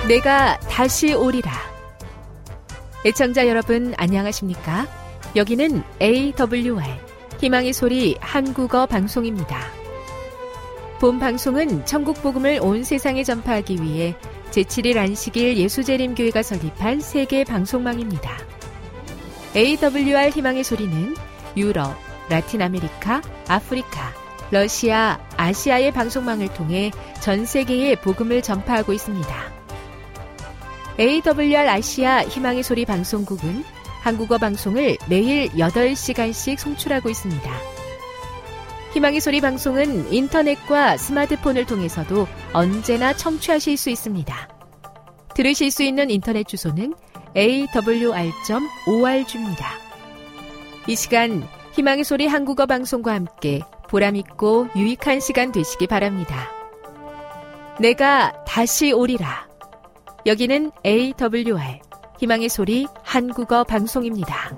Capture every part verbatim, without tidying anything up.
내가 다시 오리라. 애청자 여러분 안녕하십니까? 여기는 에이더블유알 희망의 소리 한국어 방송입니다. 본 방송은 천국 복음을 온 세상에 전파하기 위해 제칠 일 안식일 예수재림교회가 설립한 세계 방송망입니다. 에이더블유알 희망의 소리는 유럽, 라틴 아메리카, 아프리카, 러시아, 아시아의 방송망을 통해 전 세계에 복음을 전파하고 있습니다. 에이더블유알 아시아 희망의 소리 방송국은 한국어 방송을 매일 여덟 시간씩 송출하고 있습니다. 희망의 소리 방송은 인터넷과 스마트폰을 통해서도 언제나 청취하실 수 있습니다. 들으실 수 있는 인터넷 주소는 에이더블유알 닷 오알지입니다. 이 시간 희망의 소리 한국어 방송과 함께 보람있고 유익한 시간 되시기 바랍니다. 내가 다시 오리라. 여기는 에이더블유알 희망의 소리 한국어 방송입니다.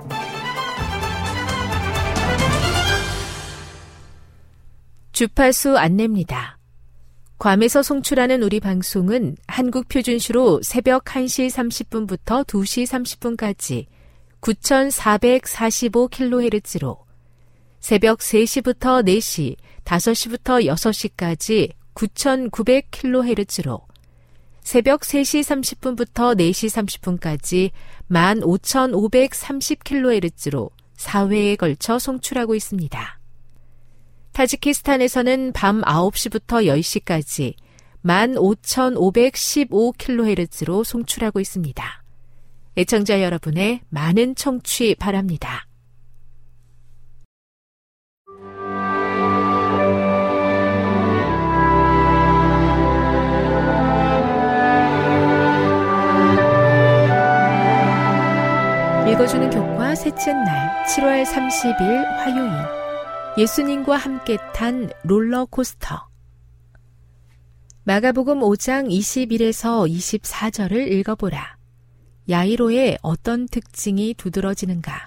주파수 안내입니다. 괌에서 송출하는 우리 방송은 한국 표준시로 새벽 한 시 삼십 분부터 두 시 삼십 분까지 구천사백사십오 킬로헤르츠로, 새벽 세 시부터 네 시, 다섯 시부터 여섯 시까지 구천구백 킬로헤르츠로, 새벽 세 시 삼십 분부터 네 시 삼십 분까지 만 오천오백삼십 킬로헤르츠로 사 회에 걸쳐 송출하고 있습니다. 타지키스탄에서는 밤 아홉 시부터 열 시까지 만 오천오백십오 킬로헤르츠로 송출하고 있습니다. 애청자 여러분의 많은 청취 바랍니다. 읽어주는 교과 셋째 날 칠월 삼십일 화요일, 예수님과 함께 탄 롤러코스터. 마가복음 오 장 이십일에서 이십사 절을 읽어보라. 야이로의 어떤 특징이 두드러지는가?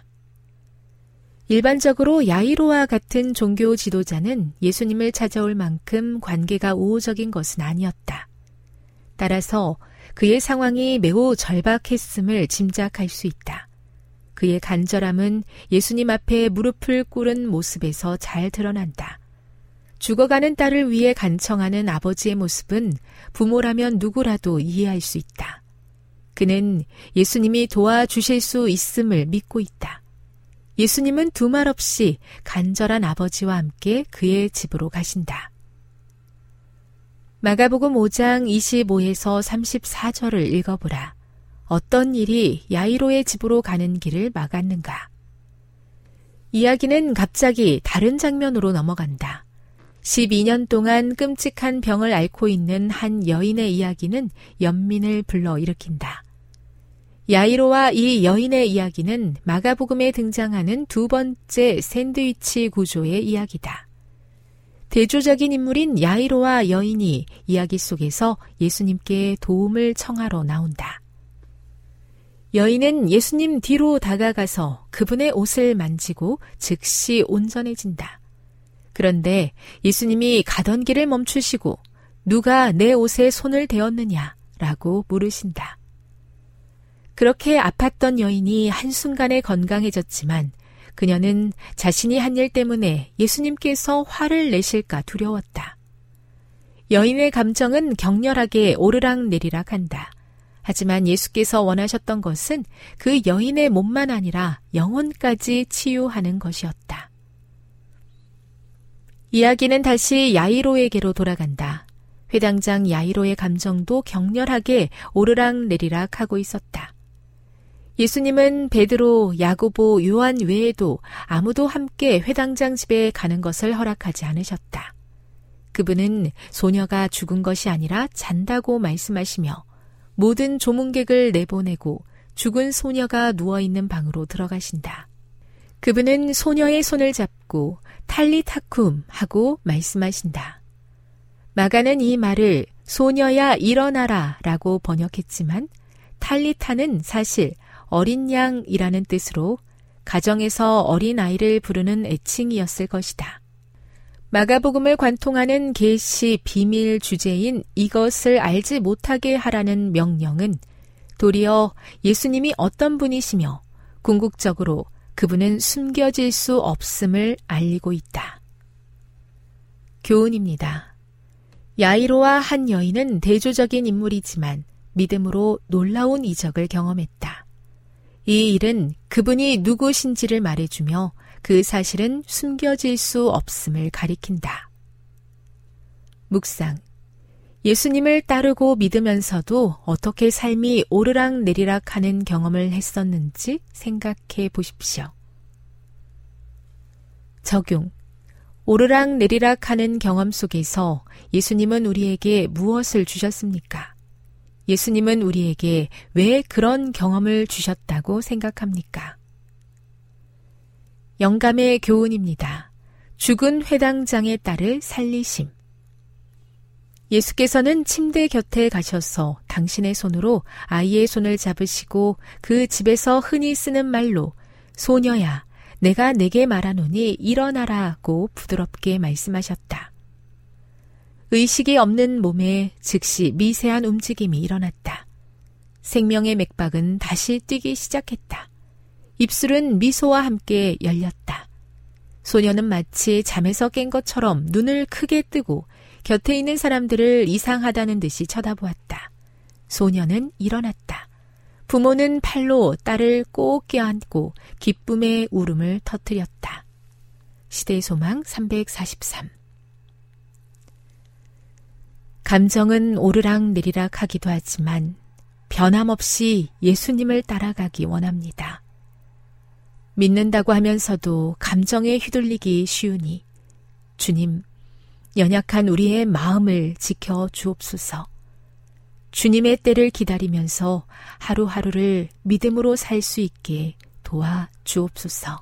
일반적으로 야이로와 같은 종교 지도자는 예수님을 찾아올 만큼 관계가 우호적인 것은 아니었다. 따라서 그의 상황이 매우 절박했음을 짐작할 수 있다. 그의 간절함은 예수님 앞에 무릎을 꿇은 모습에서 잘 드러난다. 죽어가는 딸을 위해 간청하는 아버지의 모습은 부모라면 누구라도 이해할 수 있다. 그는 예수님이 도와주실 수 있음을 믿고 있다. 예수님은 두말 없이 간절한 아버지와 함께 그의 집으로 가신다. 마가복음 오 장 이십오에서 삼십사 절을 읽어보라. 어떤 일이 야이로의 집으로 가는 길을 막았는가? 이야기는 갑자기 다른 장면으로 넘어간다. 십이 년 동안 끔찍한 병을 앓고 있는 한 여인의 이야기는 연민을 불러일으킨다. 야이로와 이 여인의 이야기는 마가복음에 등장하는 두 번째 샌드위치 구조의 이야기다. 대조적인 인물인 야이로와 여인이 이야기 속에서 예수님께 도움을 청하러 나온다. 여인은 예수님 뒤로 다가가서 그분의 옷을 만지고 즉시 온전해진다. 그런데 예수님이 가던 길을 멈추시고 누가 내 옷에 손을 대었느냐? 라고 물으신다. 그렇게 아팠던 여인이 한순간에 건강해졌지만 그녀는 자신이 한 일 때문에 예수님께서 화를 내실까 두려웠다. 여인의 감정은 격렬하게 오르락내리락 한다. 하지만 예수께서 원하셨던 것은 그 여인의 몸만 아니라 영혼까지 치유하는 것이었다. 이야기는 다시 야이로에게로 돌아간다. 회당장 야이로의 감정도 격렬하게 오르락내리락 하고 있었다. 예수님은 베드로, 야고보, 요한 외에도 아무도 함께 회당장 집에 가는 것을 허락하지 않으셨다. 그분은 소녀가 죽은 것이 아니라 잔다고 말씀하시며 모든 조문객을 내보내고 죽은 소녀가 누워있는 방으로 들어가신다. 그분은 소녀의 손을 잡고 탈리타쿰 하고 말씀하신다. 마가는 이 말을 소녀야 일어나라 라고 번역했지만 탈리타는 사실 어린 양이라는 뜻으로 가정에서 어린 아이를 부르는 애칭이었을 것이다. 마가복음을 관통하는 계시 비밀 주제인 이것을 알지 못하게 하라는 명령은 도리어 예수님이 어떤 분이시며 궁극적으로 그분은 숨겨질 수 없음을 알리고 있다. 교훈입니다. 야이로와 한 여인은 대조적인 인물이지만 믿음으로 놀라운 이적을 경험했다. 이 일은 그분이 누구신지를 말해주며 그 사실은 숨겨질 수 없음을 가리킨다. 묵상. 예수님을 따르고 믿으면서도 어떻게 삶이 오르락내리락 하는 경험을 했었는지 생각해 보십시오. 적용. 오르락내리락 하는 경험 속에서 예수님은 우리에게 무엇을 주셨습니까? 예수님은 우리에게 왜 그런 경험을 주셨다고 생각합니까? 영감의 교훈입니다. 죽은 회당장의 딸을 살리심. 예수께서는 침대 곁에 가셔서 당신의 손으로 아이의 손을 잡으시고 그 집에서 흔히 쓰는 말로 소녀야, 내가 내게 말하노니 일어나라고 부드럽게 말씀하셨다. 의식이 없는 몸에 즉시 미세한 움직임이 일어났다. 생명의 맥박은 다시 뛰기 시작했다. 입술은 미소와 함께 열렸다. 소녀는 마치 잠에서 깬 것처럼 눈을 크게 뜨고 곁에 있는 사람들을 이상하다는 듯이 쳐다보았다. 소녀는 일어났다. 부모는 팔로 딸을 꼭 껴안고 기쁨의 울음을 터뜨렸다. 시대의 소망 삼백사십삼. 감정은 오르락내리락 하기도 하지만 변함없이 예수님을 따라가기 원합니다. 믿는다고 하면서도 감정에 휘둘리기 쉬우니 주님, 연약한 우리의 마음을 지켜 주옵소서. 주님의 때를 기다리면서 하루하루를 믿음으로 살 수 있게 도와 주옵소서.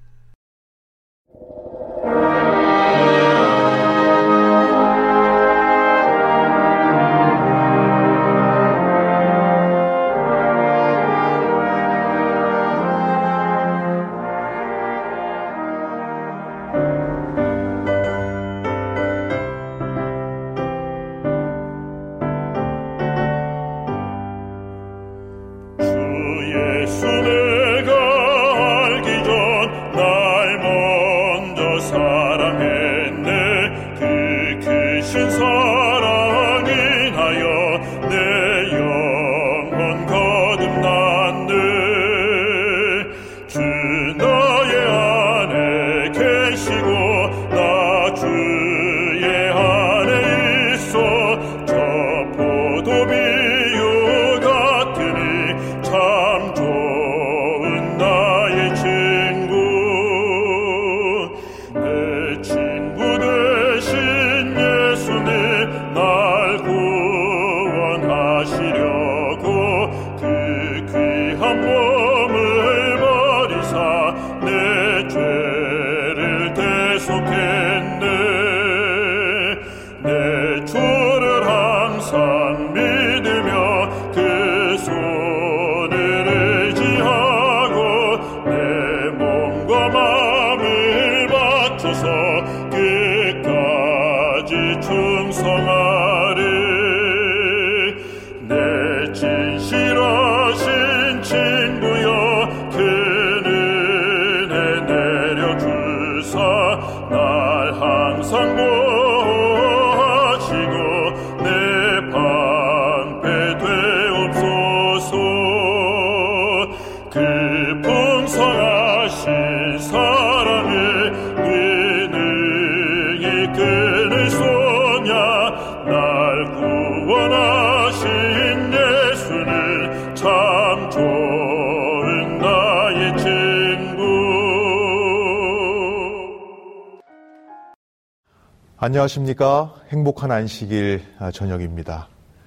안녕하십니까. 행복한 안식일 저녁입니다.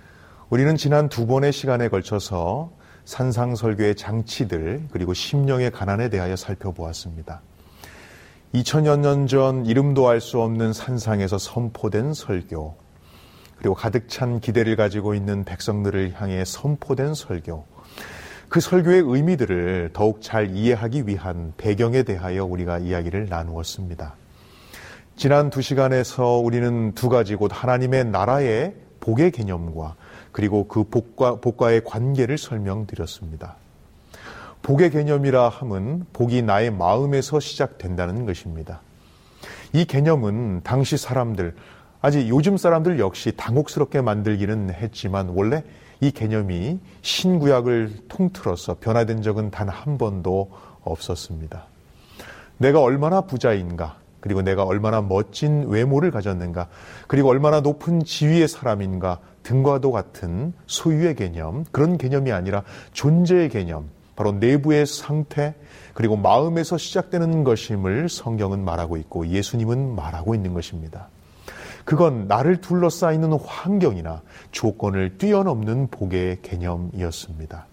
우리는 지난 두 번의 시간에 걸쳐서 산상설교의 장치들 그리고 심령의 가난에 대하여 살펴보았습니다. 이천여 년 전 이름도 알 수 없는 산상에서 선포된 설교, 그리고 가득 찬 기대를 가지고 있는 백성들을 향해 선포된 설교, 그 설교의 의미들을 더욱 잘 이해하기 위한 배경에 대하여 우리가 이야기를 나누었습니다. 지난 두 시간에서 우리는 두 가지 곧 하나님의 나라의 복의 개념과 그리고 그 복과, 복과의 관계를 설명드렸습니다. 복의 개념이라 함은 복이 나의 마음에서 시작된다는 것입니다. 이 개념은 당시 사람들, 아직 요즘 사람들 역시 당혹스럽게 만들기는 했지만 원래 이 개념이 신구약을 통틀어서 변화된 적은 단 한 번도 없었습니다. 내가 얼마나 부자인가, 그리고 내가 얼마나 멋진 외모를 가졌는가, 그리고 얼마나 높은 지위의 사람인가 등과도 같은 소유의 개념, 그런 개념이 아니라 존재의 개념, 바로 내부의 상태, 그리고 마음에서 시작되는 것임을 성경은 말하고 있고 예수님은 말하고 있는 것입니다. 그건 나를 둘러싸이는 환경이나 조건을 뛰어넘는 복의 개념이었습니다.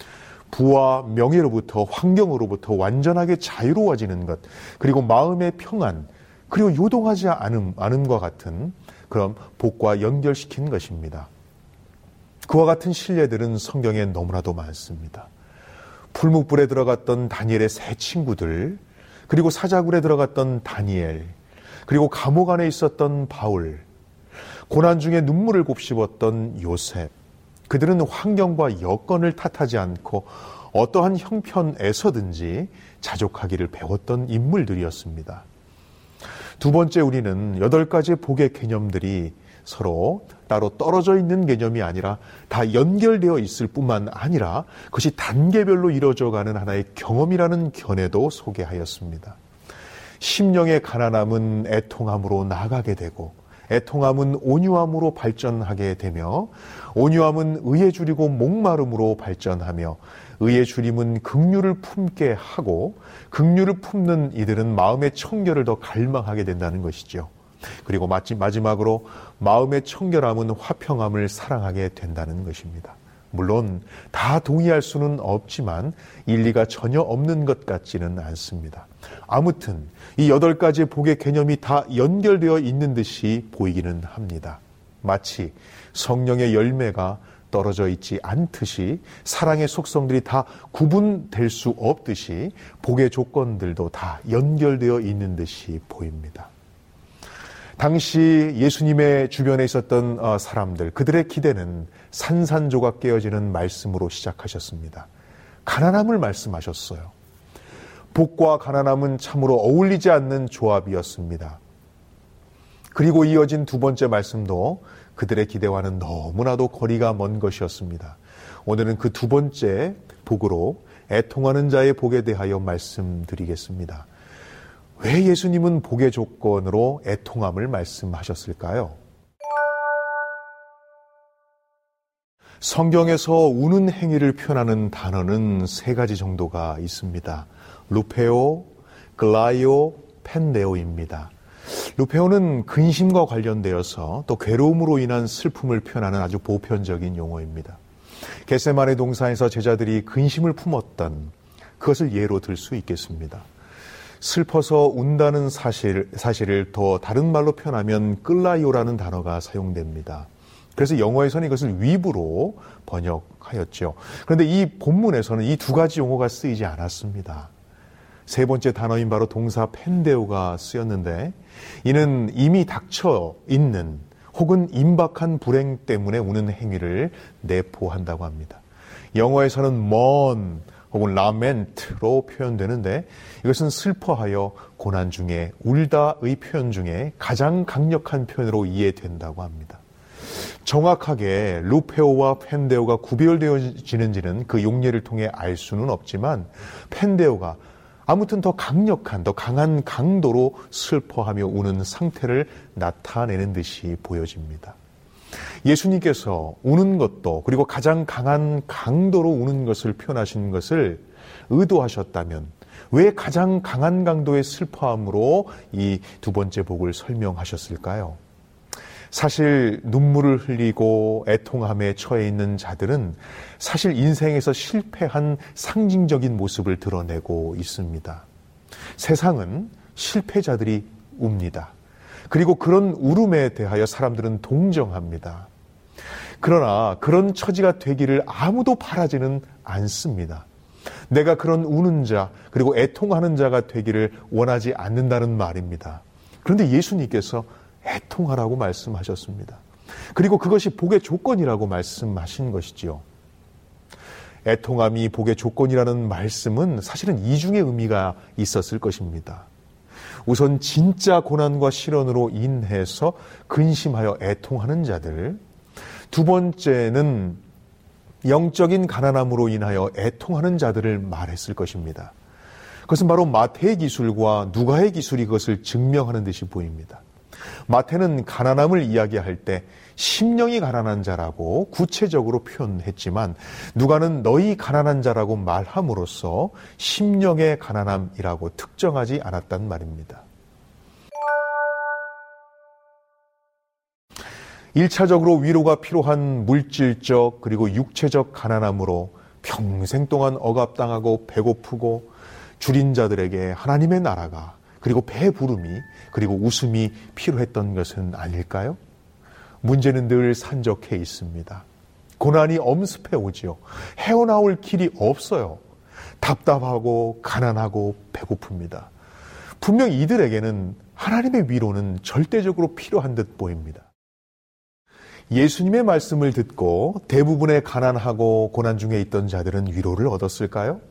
부와 명예로부터, 환경으로부터 완전하게 자유로워지는 것, 그리고 마음의 평안, 그리고 요동하지 않음, 않음과 같은 그런 복과 연결시킨 것입니다. 그와 같은 신뢰들은 성경에 너무나도 많습니다. 풀무불에 들어갔던 다니엘의 세 친구들, 그리고 사자굴에 들어갔던 다니엘, 그리고 감옥 안에 있었던 바울, 고난 중에 눈물을 곱씹었던 요셉, 그들은 환경과 여건을 탓하지 않고 어떠한 형편에서든지 자족하기를 배웠던 인물들이었습니다. 두 번째, 우리는 여덟 가지의 복의 개념들이 서로 따로 떨어져 있는 개념이 아니라 다 연결되어 있을 뿐만 아니라 그것이 단계별로 이루어져가는 하나의 경험이라는 견해도 소개하였습니다. 심령의 가난함은 애통함으로 나아가게 되고, 애통함은 온유함으로 발전하게 되며, 온유함은 의에 줄이고 목마름으로 발전하며, 의에 줄임은 긍휼을 품게 하고, 긍휼을 품는 이들은 마음의 청결을 더 갈망하게 된다는 것이죠. 그리고 마지막으로 마음의 청결함은 화평함을 사랑하게 된다는 것입니다. 물론 다 동의할 수는 없지만 일리가 전혀 없는 것 같지는 않습니다. 아무튼 이 여덟 가지의 복의 개념이 다 연결되어 있는 듯이 보이기는 합니다. 마치 성령의 열매가 떨어져 있지 않듯이 사랑의 속성들이 다 구분될 수 없듯이 복의 조건들도 다 연결되어 있는 듯이 보입니다. 당시 예수님의 주변에 있었던 사람들, 그들의 기대는 산산조각 깨어지는 말씀으로 시작하셨습니다. 가난함을 말씀하셨어요. 복과 가난함은 참으로 어울리지 않는 조합이었습니다. 그리고 이어진 두 번째 말씀도 그들의 기대와는 너무나도 거리가 먼 것이었습니다. 오늘은 그 두 번째 복으로 애통하는 자의 복에 대하여 말씀드리겠습니다. 왜 예수님은 복의 조건으로 애통함을 말씀하셨을까요? 성경에서 우는 행위를 표현하는 단어는 세 가지 정도가 있습니다. 루페오, 글라이오, 펜데오입니다. 루페오는 근심과 관련되어서 또 괴로움으로 인한 슬픔을 표현하는 아주 보편적인 용어입니다. 겟세마네 동산에서 제자들이 근심을 품었던 그것을 예로 들 수 있겠습니다. 슬퍼서 운다는 사실, 사실을 더 다른 말로 표현하면 끌라이오라는 단어가 사용됩니다. 그래서 영어에서는 이것을 위브로 번역하였죠. 그런데 이 본문에서는 이 두 가지 용어가 쓰이지 않았습니다. 세 번째 단어인 바로 동사 펜데오가 쓰였는데 이는 이미 닥쳐 있는 혹은 임박한 불행 때문에 우는 행위를 내포한다고 합니다. 영어에서는 mourn 혹은 lament로 표현되는데 이것은 슬퍼하여 고난 중에 울다의 표현 중에 가장 강력한 표현으로 이해된다고 합니다. 정확하게 루페오와 펜데오가 구별되어지는지는 그 용례를 통해 알 수는 없지만 펜데오가 아무튼 더 강력한, 더 강한 강도로 슬퍼하며 우는 상태를 나타내는 듯이 보여집니다. 예수님께서 우는 것도 그리고 가장 강한 강도로 우는 것을 표현하신 것을 의도하셨다면 왜 가장 강한 강도의 슬퍼함으로 이 두 번째 복을 설명하셨을까요? 사실 눈물을 흘리고 애통함에 처해 있는 자들은 사실 인생에서 실패한 상징적인 모습을 드러내고 있습니다. 세상은 실패자들이 웁니다. 그리고 그런 울음에 대하여 사람들은 동정합니다. 그러나 그런 처지가 되기를 아무도 바라지는 않습니다. 내가 그런 우는 자 그리고 애통하는 자가 되기를 원하지 않는다는 말입니다. 그런데 예수님께서 애통하라고 말씀하셨습니다. 그리고 그것이 복의 조건이라고 말씀하신 것이지요. 애통함이 복의 조건이라는 말씀은 사실은 이중의 의미가 있었을 것입니다. 우선 진짜 고난과 시련으로 인해서 근심하여 애통하는 자들, 두 번째는 영적인 가난함으로 인하여 애통하는 자들을 말했을 것입니다. 그것은 바로 마태의 기술과 누가의 기술이 그것을 증명하는 듯이 보입니다. 마태는 가난함을 이야기할 때 심령이 가난한 자라고 구체적으로 표현했지만 누가는 너희 가난한 자라고 말함으로써 심령의 가난함이라고 특정하지 않았단 말입니다. 일차적으로 위로가 필요한 물질적 그리고 육체적 가난함으로 평생 동안 억압당하고 배고프고 줄인 자들에게 하나님의 나라가 그리고 배부름이 그리고 웃음이 필요했던 것은 아닐까요? 문제는 늘 산적해 있습니다. 고난이 엄습해 오지요. 헤어나올 길이 없어요. 답답하고 가난하고 배고픕니다. 분명 이들에게는 하나님의 위로는 절대적으로 필요한 듯 보입니다. 예수님의 말씀을 듣고 대부분의 가난하고 고난 중에 있던 자들은 위로를 얻었을까요?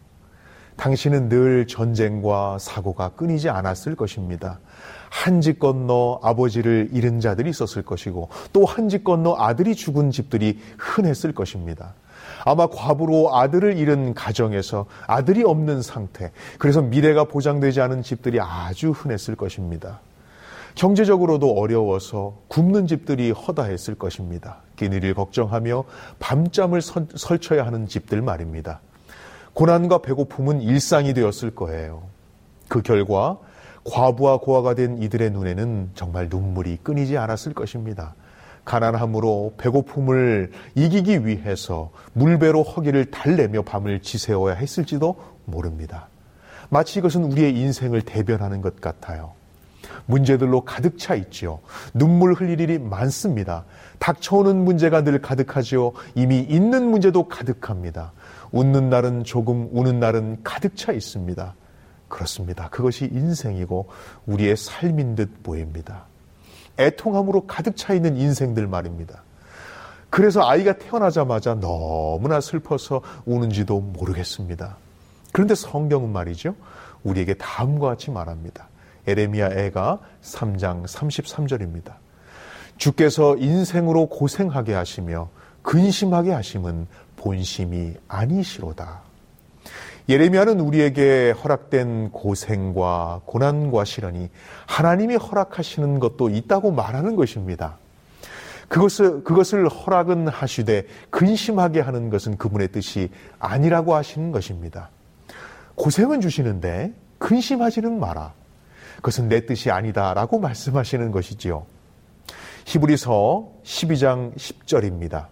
당신은 늘 전쟁과 사고가 끊이지 않았을 것입니다. 한 집 건너 아버지를 잃은 자들이 있었을 것이고 또 한 집 건너 아들이 죽은 집들이 흔했을 것입니다. 아마 과부로 아들을 잃은 가정에서 아들이 없는 상태, 그래서 미래가 보장되지 않은 집들이 아주 흔했을 것입니다. 경제적으로도 어려워서 굶는 집들이 허다했을 것입니다. 끼니를 걱정하며 밤잠을 선, 설쳐야 하는 집들 말입니다. 고난과 배고픔은 일상이 되었을 거예요. 그 결과 과부와 고아가 된 이들의 눈에는 정말 눈물이 끊이지 않았을 것입니다. 가난함으로 배고픔을 이기기 위해서 물배로 허기를 달래며 밤을 지새워야 했을지도 모릅니다. 마치 이것은 우리의 인생을 대변하는 것 같아요. 문제들로 가득 차 있지요. 눈물 흘릴 일이 많습니다. 닥쳐오는 문제가 늘 가득하지요. 이미 있는 문제도 가득합니다. 웃는 날은 조금, 우는 날은 가득 차 있습니다. 그렇습니다. 그것이 인생이고 우리의 삶인 듯 보입니다. 애통함으로 가득 차 있는 인생들 말입니다. 그래서 아이가 태어나자마자 너무나 슬퍼서 우는지도 모르겠습니다. 그런데 성경은 말이죠, 우리에게 다음과 같이 말합니다. 에레미야 애가 삼 장 삼십삼 절입니다. 주께서 인생으로 고생하게 하시며 근심하게 하심은 본심이 아니시로다. 예레미야는 우리에게 허락된 고생과 고난과 시련이 하나님이 허락하시는 것도 있다고 말하는 것입니다. 그것을, 그것을 허락은 하시되 근심하게 하는 것은 그분의 뜻이 아니라고 하시는 것입니다. 고생은 주시는데 근심하지는 마라. 그것은 내 뜻이 아니다라고 말씀하시는 것이지요. 히브리서 십이 장 십 절입니다.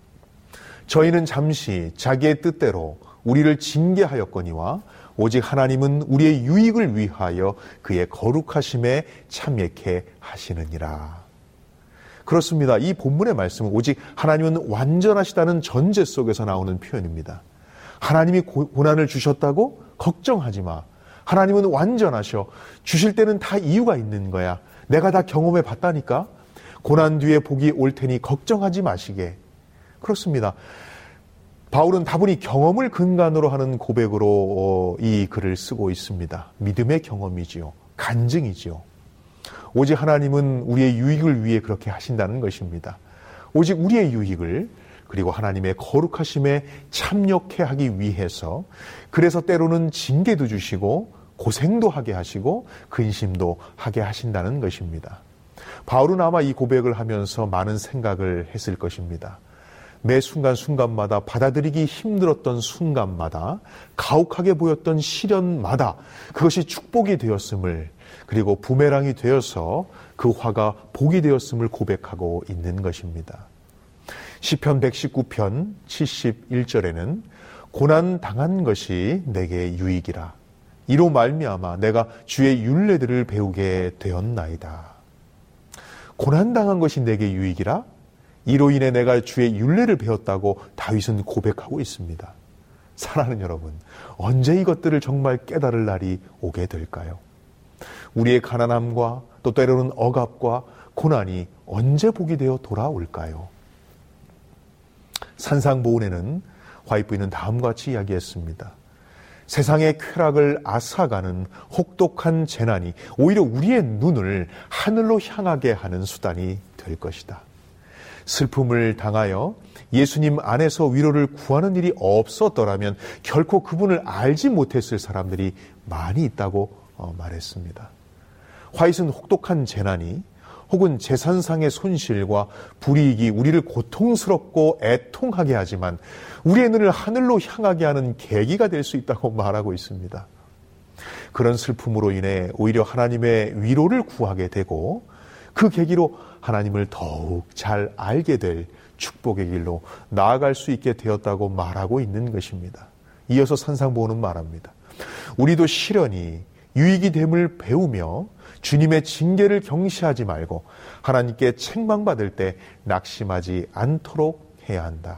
저희는 잠시 자기의 뜻대로 우리를 징계하였거니와 오직 하나님은 우리의 유익을 위하여 그의 거룩하심에 참여케 하시느니라. 그렇습니다. 이 본문의 말씀은 오직 하나님은 완전하시다는 전제 속에서 나오는 표현입니다. 하나님이 고난을 주셨다고? 걱정하지 마. 하나님은 완전하셔. 주실 때는 다 이유가 있는 거야. 내가 다 경험해 봤다니까. 고난 뒤에 복이 올 테니 걱정하지 마시게. 그렇습니다. 바울은 다분히 경험을 근간으로 하는 고백으로 이 글을 쓰고 있습니다. 믿음의 경험이지요. 간증이지요. 오직 하나님은 우리의 유익을 위해 그렇게 하신다는 것입니다. 오직 우리의 유익을, 그리고 하나님의 거룩하심에 참여케 하기 위해서, 그래서 때로는 징계도 주시고 고생도 하게 하시고 근심도 하게 하신다는 것입니다. 바울은 아마 이 고백을 하면서 많은 생각을 했을 것입니다. 매 순간순간마다 받아들이기 힘들었던 순간마다, 가혹하게 보였던 시련마다 그것이 축복이 되었음을, 그리고 부메랑이 되어서 그 화가 복이 되었음을 고백하고 있는 것입니다. 시편 백십구 편 칠십일 절에는 고난 당한 것이 내게 유익이라. 이로 말미암아 내가 주의 율례들을 배우게 되었나이다. 고난 당한 것이 내게 유익이라? 이로 인해 내가 주의 율례를 배웠다고 다윗은 고백하고 있습니다. 사랑하는 여러분, 언제 이것들을 정말 깨달을 날이 오게 될까요? 우리의 가난함과 또 때로는 억압과 고난이 언제 복이 되어 돌아올까요? 산상보훈에는 화이트 부인은 다음과 같이 이야기했습니다. 세상의 쾌락을 앗아가는 혹독한 재난이 오히려 우리의 눈을 하늘로 향하게 하는 수단이 될 것이다. 슬픔을 당하여 예수님 안에서 위로를 구하는 일이 없었더라면 결코 그분을 알지 못했을 사람들이 많이 있다고 말했습니다. 화이트는 혹독한 재난이 혹은 재산상의 손실과 불이익이 우리를 고통스럽고 애통하게 하지만 우리의 눈을 하늘로 향하게 하는 계기가 될 수 있다고 말하고 있습니다. 그런 슬픔으로 인해 오히려 하나님의 위로를 구하게 되고 그 계기로 하나님을 더욱 잘 알게 될 축복의 길로 나아갈 수 있게 되었다고 말하고 있는 것입니다. 이어서 산상보훈은 말합니다. 우리도 시련이 유익이 됨을 배우며 주님의 징계를 경시하지 말고 하나님께 책망받을 때 낙심하지 않도록 해야 한다.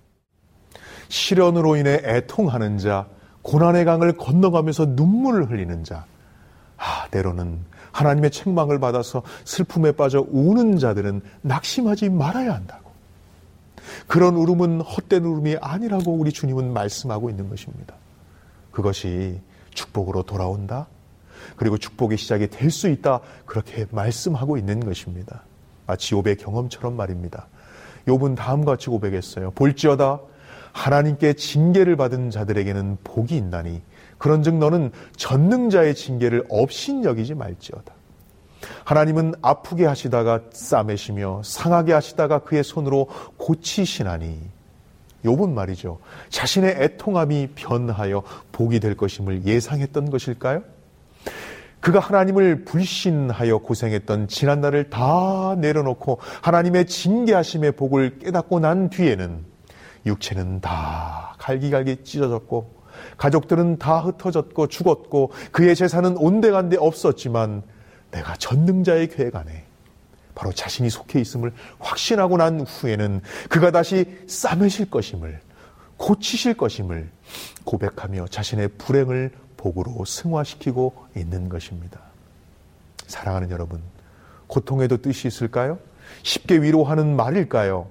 시련으로 인해 애통하는 자, 고난의 강을 건너가면서 눈물을 흘리는 자, 아, 때로는 하나님의 책망을 받아서 슬픔에 빠져 우는 자들은 낙심하지 말아야 한다고. 그런 울음은 헛된 울음이 아니라고 우리 주님은 말씀하고 있는 것입니다. 그것이 축복으로 돌아온다. 그리고 축복의 시작이 될 수 있다. 그렇게 말씀하고 있는 것입니다. 마치 욥의 경험처럼 말입니다. 욥은 다음과 같이 고백했어요. 볼지어다 하나님께 징계를 받은 자들에게는 복이 있나니 그런즉 너는 전능자의 징계를 업신여기지 말지어다. 하나님은 아프게 하시다가 싸매시며 상하게 하시다가 그의 손으로 고치시나니. 욥은 말이죠. 자신의 애통함이 변하여 복이 될 것임을 예상했던 것일까요? 그가 하나님을 불신하여 고생했던 지난날을 다 내려놓고 하나님의 징계하심의 복을 깨닫고 난 뒤에는 육체는 다 갈기갈기 찢어졌고 가족들은 다 흩어졌고 죽었고 그의 재산은 온데간데 없었지만 내가 전능자의 계획 안에 바로 자신이 속해 있음을 확신하고 난 후에는 그가 다시 싸매실 것임을 고치실 것임을 고백하며 자신의 불행을 복으로 승화시키고 있는 것입니다. 사랑하는 여러분, 고통에도 뜻이 있을까요? 쉽게 위로하는 말일까요?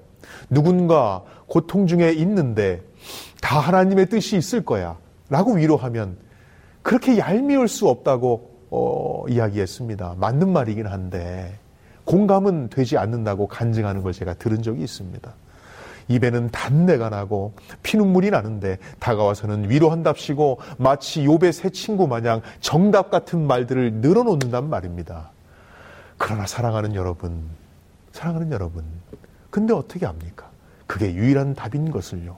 누군가 고통 중에 있는데 다 하나님의 뜻이 있을 거야 라고 위로하면 그렇게 얄미울 수 없다고 어, 이야기했습니다. 맞는 말이긴 한데 공감은 되지 않는다고 간증하는 걸 제가 들은 적이 있습니다. 입에는 단내가 나고 피눈물이 나는데 다가와서는 위로한답시고 마치 욥의 새 친구 마냥 정답 같은 말들을 늘어놓는단 말입니다. 그러나 사랑하는 여러분, 사랑하는 여러분, 근데 어떻게 합니까? 그게 유일한 답인 것을요.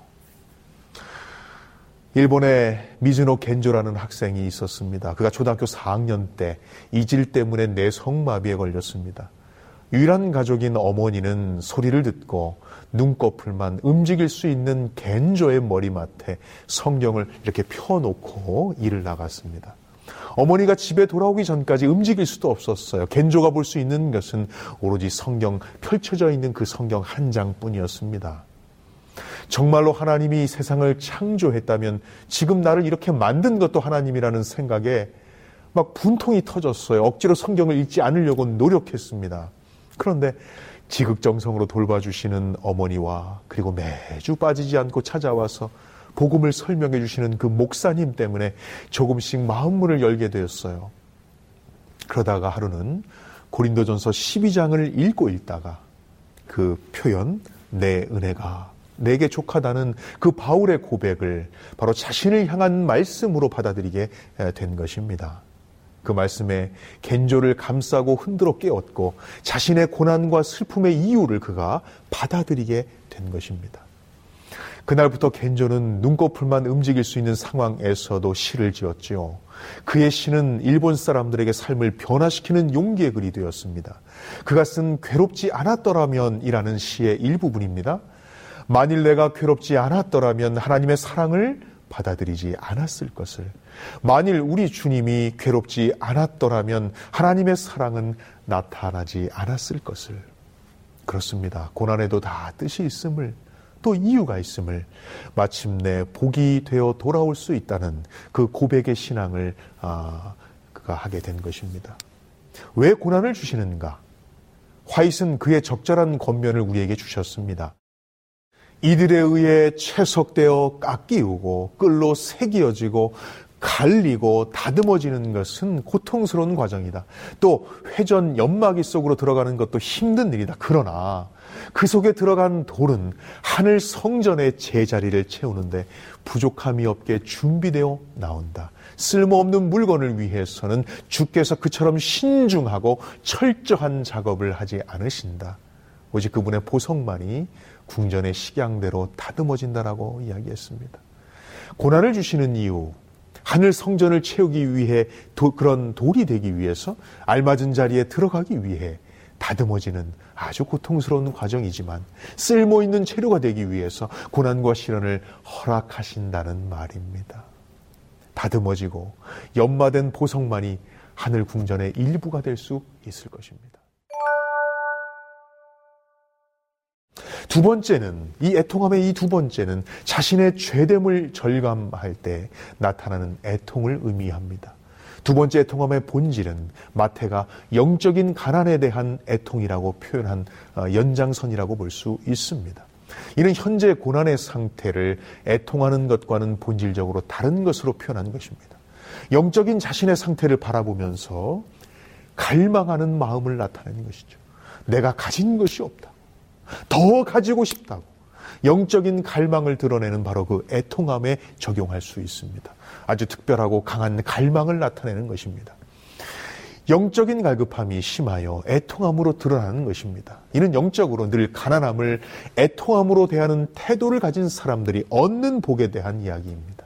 일본에 미즈노 겐조라는 학생이 있었습니다. 그가 초등학교 사 학년 때 이질 때문에 뇌성마비에 걸렸습니다. 유일한 가족인 어머니는 소리를 듣고 눈꺼풀만 움직일 수 있는 겐조의 머리맡에 성경을 이렇게 펴놓고 일을 나갔습니다. 어머니가 집에 돌아오기 전까지 움직일 수도 없었어요. 겐조가 볼 수 있는 것은 오로지 성경, 펼쳐져 있는 그 성경 한 장뿐이었습니다. 정말로 하나님이 세상을 창조했다면 지금 나를 이렇게 만든 것도 하나님이라는 생각에 막 분통이 터졌어요. 억지로 성경을 읽지 않으려고 노력했습니다. 그런데 지극정성으로 돌봐주시는 어머니와 그리고 매주 빠지지 않고 찾아와서 복음을 설명해 주시는 그 목사님 때문에 조금씩 마음문을 열게 되었어요. 그러다가 하루는 고린도전서 십이 장을 읽고 있다가 그 표현, 내 은혜가 내게 족하다는 그 바울의 고백을 바로 자신을 향한 말씀으로 받아들이게 된 것입니다. 그 말씀에 겐조를 감싸고 흔들어 깨웠고 자신의 고난과 슬픔의 이유를 그가 받아들이게 된 것입니다. 그날부터 겐조는 눈꺼풀만 움직일 수 있는 상황에서도 시를 지었지요. 그의 시는 일본 사람들에게 삶을 변화시키는 용기의 글이 되었습니다. 그가 쓴 괴롭지 않았더라면 이라는 시의 일부분입니다. 만일 내가 괴롭지 않았더라면 하나님의 사랑을 받아들이지 않았을 것을, 만일 우리 주님이 괴롭지 않았더라면 하나님의 사랑은 나타나지 않았을 것을. 그렇습니다. 고난에도 다 뜻이 있음을, 또 이유가 있음을, 마침내 복이 되어 돌아올 수 있다는 그 고백의 신앙을 아, 그가 하게 된 것입니다. 왜 고난을 주시는가? 화잇은 그의 적절한 권면을 우리에게 주셨습니다. 이들에 의해 채석되어 깎이우고 끌로 새기어지고 갈리고 다듬어지는 것은 고통스러운 과정이다. 또 회전 연마기 속으로 들어가는 것도 힘든 일이다. 그러나 그 속에 들어간 돌은 하늘 성전의 제자리를 채우는데 부족함이 없게 준비되어 나온다. 쓸모없는 물건을 위해서는 주께서 그처럼 신중하고 철저한 작업을 하지 않으신다. 오직 그분의 보석만이 궁전의 식양대로 다듬어진다라고 이야기했습니다. 고난을 주시는 이유, 하늘 성전을 채우기 위해 도, 그런 돌이 되기 위해서 알맞은 자리에 들어가기 위해 다듬어지는 아주 고통스러운 과정이지만 쓸모있는 재료가 되기 위해서 고난과 시련을 허락하신다는 말입니다. 다듬어지고 연마된 보석만이 하늘 궁전의 일부가 될 수 있을 것입니다. 두 번째는, 이 애통함의 이 두 번째는 자신의 죄됨을 절감할 때 나타나는 애통을 의미합니다. 두 번째 애통함의 본질은 마태가 영적인 가난에 대한 애통이라고 표현한 연장선이라고 볼 수 있습니다. 이는 현재 고난의 상태를 애통하는 것과는 본질적으로 다른 것으로 표현한 것입니다. 영적인 자신의 상태를 바라보면서 갈망하는 마음을 나타내는 것이죠. 내가 가진 것이 없다. 더 가지고 싶다고 영적인 갈망을 드러내는 바로 그 애통함에 적용할 수 있습니다. 아주 특별하고 강한 갈망을 나타내는 것입니다. 영적인 갈급함이 심하여 애통함으로 드러나는 것입니다. 이는 영적으로 늘 가난함을 애통함으로 대하는 태도를 가진 사람들이 얻는 복에 대한 이야기입니다.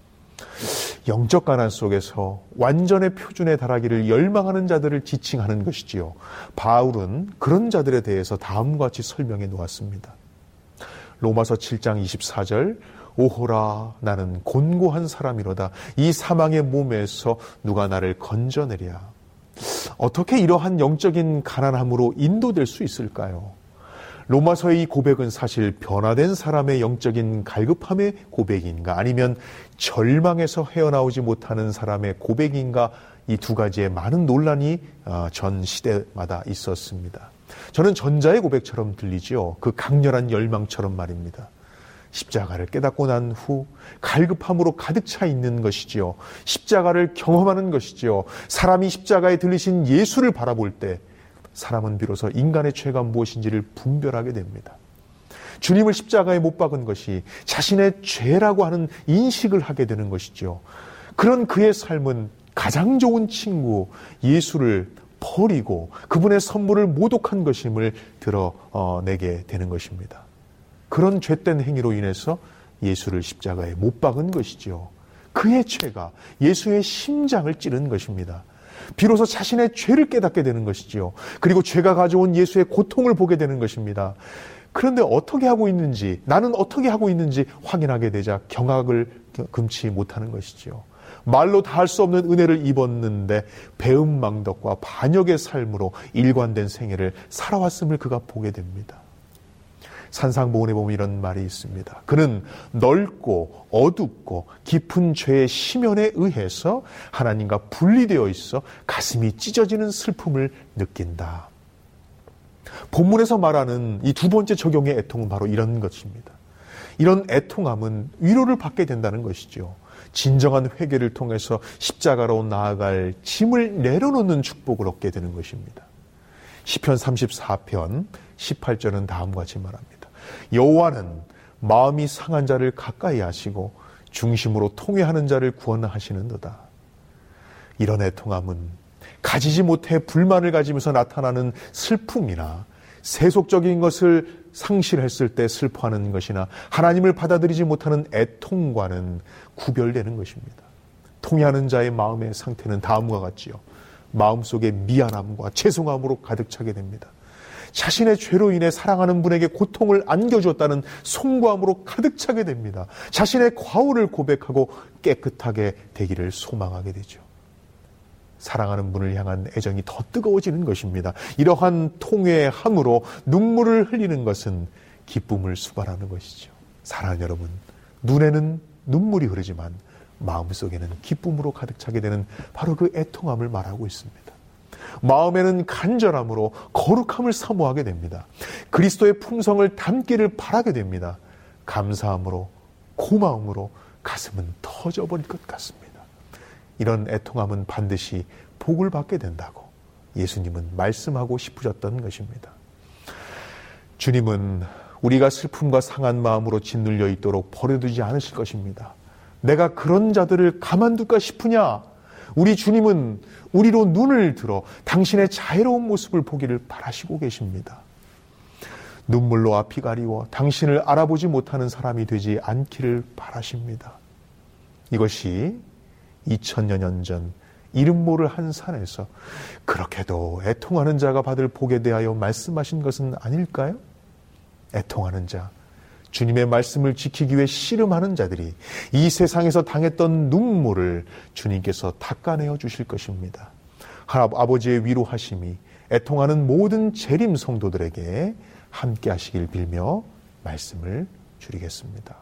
영적 가난 속에서 완전의 표준에 달하기를 열망하는 자들을 지칭하는 것이지요. 바울은 그런 자들에 대해서 다음과 같이 설명해 놓았습니다. 로마서 칠 장 이십사 절, 오호라 나는 곤고한 사람이로다. 이 사망의 몸에서 누가 나를 건져내랴. 어떻게 이러한 영적인 가난함으로 인도될 수 있을까요? 로마서의 이 고백은 사실 변화된 사람의 영적인 갈급함의 고백인가, 아니면 절망에서 헤어나오지 못하는 사람의 고백인가, 이 두 가지의 많은 논란이 전 시대마다 있었습니다. 저는 전자의 고백처럼 들리지요. 그 강렬한 열망처럼 말입니다. 십자가를 깨닫고 난 후 갈급함으로 가득 차 있는 것이지요. 십자가를 경험하는 것이지요. 사람이 십자가에 들리신 예수를 바라볼 때 사람은 비로소 인간의 죄가 무엇인지를 분별하게 됩니다. 주님을 십자가에 못 박은 것이 자신의 죄라고 하는 인식을 하게 되는 것이죠. 그런 그의 삶은 가장 좋은 친구 예수를 버리고 그분의 선물을 모독한 것임을 드러내게 되는 것입니다. 그런 죄된 행위로 인해서 예수를 십자가에 못 박은 것이죠. 그의 죄가 예수의 심장을 찌른 것입니다. 비로소 자신의 죄를 깨닫게 되는 것이지요. 그리고 죄가 가져온 예수의 고통을 보게 되는 것입니다. 그런데 어떻게 하고 있는지, 나는 어떻게 하고 있는지 확인하게 되자 경악을 금치 못하는 것이지요. 말로 다 할 수 없는 은혜를 입었는데 배은망덕과 반역의 삶으로 일관된 생애를 살아왔음을 그가 보게 됩니다. 산상보훈에 보면 이런 말이 있습니다. 그는 넓고 어둡고 깊은 죄의 심연에 의해서 하나님과 분리되어 있어 가슴이 찢어지는 슬픔을 느낀다. 본문에서 말하는 이 두 번째 적용의 애통은 바로 이런 것입니다. 이런 애통함은 위로를 받게 된다는 것이죠. 진정한 회개를 통해서 십자가로 나아갈 짐을 내려놓는 축복을 얻게 되는 것입니다. 시편 삼십사 편 십팔 절은 다음과 같이 말합니다. 여호와는 마음이 상한 자를 가까이 하시고 중심으로 통회하는 자를 구원하시는도다. 이런 애통함은 가지지 못해 불만을 가지면서 나타나는 슬픔이나 세속적인 것을 상실했을 때 슬퍼하는 것이나 하나님을 받아들이지 못하는 애통과는 구별되는 것입니다. 통회하는 자의 마음의 상태는 다음과 같지요. 마음속에 미안함과 죄송함으로 가득 차게 됩니다. 자신의 죄로 인해 사랑하는 분에게 고통을 안겨주었다는 송구함으로 가득 차게 됩니다. 자신의 과오를 고백하고 깨끗하게 되기를 소망하게 되죠. 사랑하는 분을 향한 애정이 더 뜨거워지는 것입니다. 이러한 통회함으로 눈물을 흘리는 것은 기쁨을 수발하는 것이죠. 사랑하는 여러분, 눈에는 눈물이 흐르지만 마음속에는 기쁨으로 가득 차게 되는 바로 그 애통함을 말하고 있습니다. 마음에는 간절함으로 거룩함을 사모하게 됩니다. 그리스도의 품성을 담기를 바라게 됩니다. 감사함으로, 고마움으로 가슴은 터져버릴 것 같습니다. 이런 애통함은 반드시 복을 받게 된다고 예수님은 말씀하고 싶으셨던 것입니다. 주님은 우리가 슬픔과 상한 마음으로 짓눌려 있도록 버려두지 않으실 것입니다. 내가 그런 자들을 가만둘까 싶으냐? 우리 주님은 우리로 눈을 들어 당신의 자애로운 모습을 보기를 바라시고 계십니다. 눈물로 앞이 가리워 당신을 알아보지 못하는 사람이 되지 않기를 바라십니다. 이것이 이천여 년 전 이름 모를 한 산에서 그렇게도 애통하는 자가 받을 복에 대하여 말씀하신 것은 아닐까요? 애통하는 자, 주님의 말씀을 지키기 위해 씨름하는 자들이 이 세상에서 당했던 눈물을 주님께서 닦아내어 주실 것입니다. 아버지의 위로하심이 애통하는 모든 재림 성도들에게 함께 하시길 빌며 말씀을 줄이겠습니다.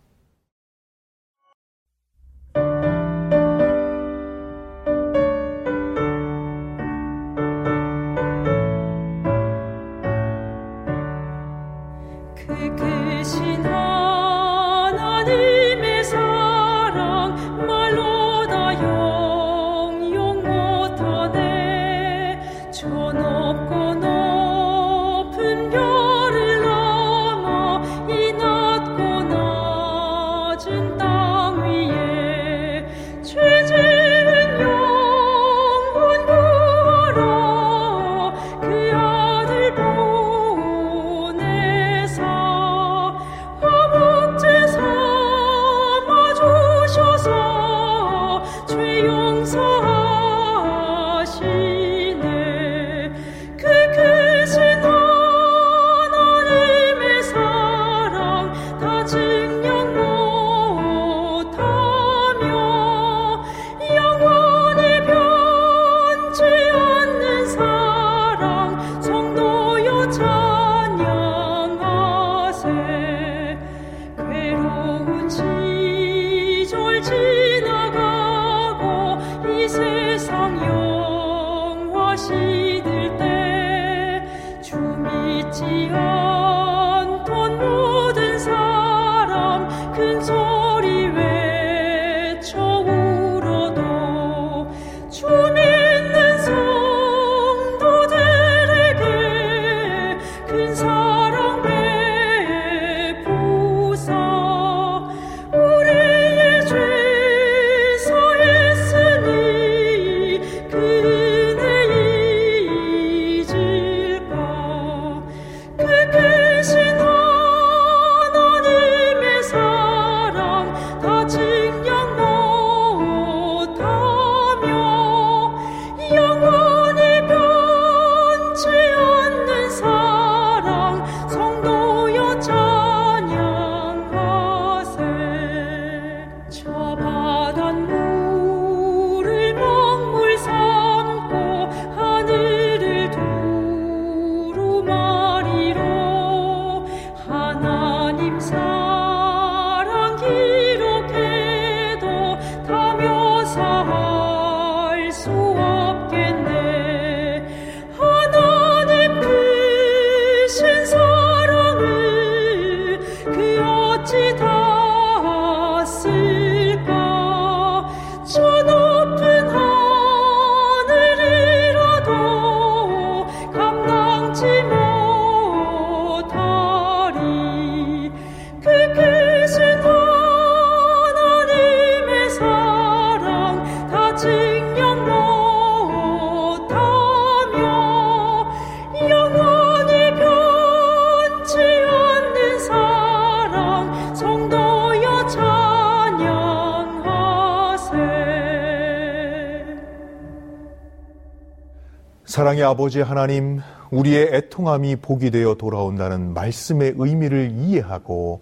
사랑의 아버지 하나님, 우리의 애통함이 복이 되어 돌아온다는 말씀의 의미를 이해하고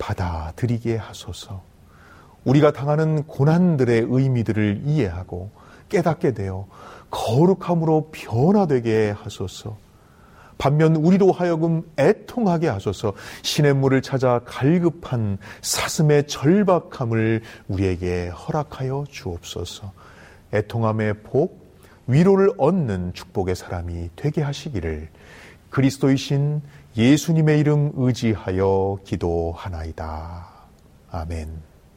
받아들이게 하소서. 우리가 당하는 고난들의 의미들을 이해하고 깨닫게 되어 거룩함으로 변화되게 하소서. 반면 우리로 하여금 애통하게 하소서. 시냇물을 찾아 갈급한 사슴의 절박함을 우리에게 허락하여 주옵소서. 애통함의 복, 위로를 얻는 축복의 사람이 되게 하시기를 그리스도이신 예수님의 이름 의지하여 기도하나이다. 아멘.